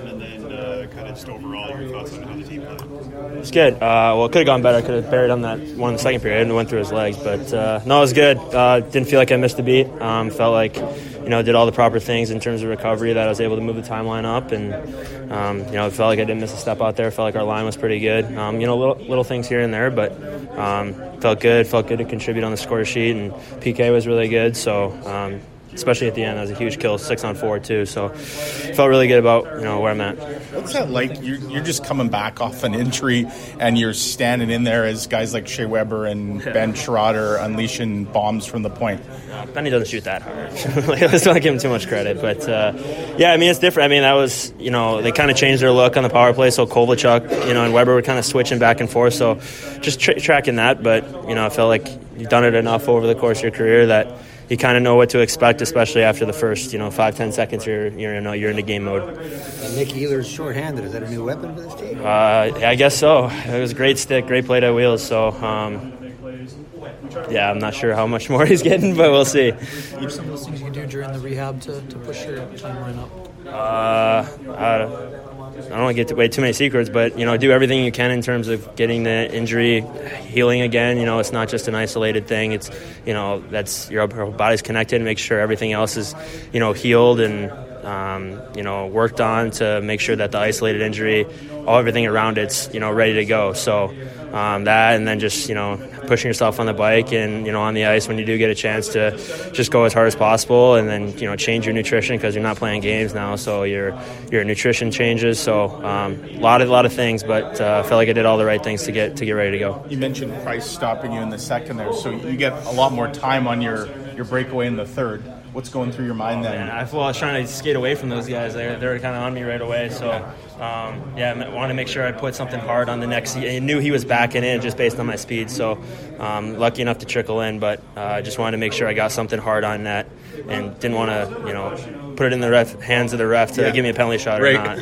season, and then kind of just overall your thoughts on how the team played. It's good. Well, it could have gone better. I could have buried on that one in the second period and went through his legs. But, no, it was good. Didn't feel like I missed a beat. Felt like, did all the proper things in terms of recovery, that I was able to move the timeline up. And, it felt like I didn't miss a step out there. Felt like our line was pretty good. Little things here and there, but felt good. Felt good to contribute on the score sheet. And PK was really good. So, especially at the end, that was a huge kill, 6-on-4 too. So felt really good about where I'm at. What's that like? You're just coming back off an injury, and you're standing in there as guys like Shea Weber and Ben Schroeder unleashing bombs from the point. Benny doesn't shoot that hard. Let's not give him too much credit. But it's different. That was they kind of changed their look on the power play. So Kovalchuk, and Weber were kind of switching back and forth. So just tracking that. But I felt like you've done it enough over the course of your career that you kind of know what to expect, especially after the first 5-10 seconds you're in the game mode. And Nick Ehlers shorthanded. Is that a new weapon for this team? I guess so. It was a great stick, great play at wheels. So I'm not sure how much more he's getting, but we'll see. What are some of those things you can do during the rehab to push your timeline up? I don't want to get away too many secrets, but do everything you can in terms of getting the injury healing again. It's not just an isolated thing. It's that's your body's connected. Make sure everything else is healed and worked on to make sure that the isolated injury, everything around it's ready to go. So that, and then just pushing yourself on the bike and on the ice when you do get a chance to just go as hard as possible, and then change your nutrition because you're not playing games now, so your nutrition changes. So a lot of things, but I felt like I did all the right things to get ready to go. You mentioned Price stopping you in the second there, so you get a lot more time on your breakaway in the third. What's going through your mind then? I was trying to skate away from those guys. They were kind of on me right away. So, I wanted to make sure I put something hard on the next. I knew he was backing in just based on my speed. So, lucky enough to trickle in. But I just wanted to make sure I got something hard on net and didn't want to, put it in the hands of the ref to give me a penalty shot or not.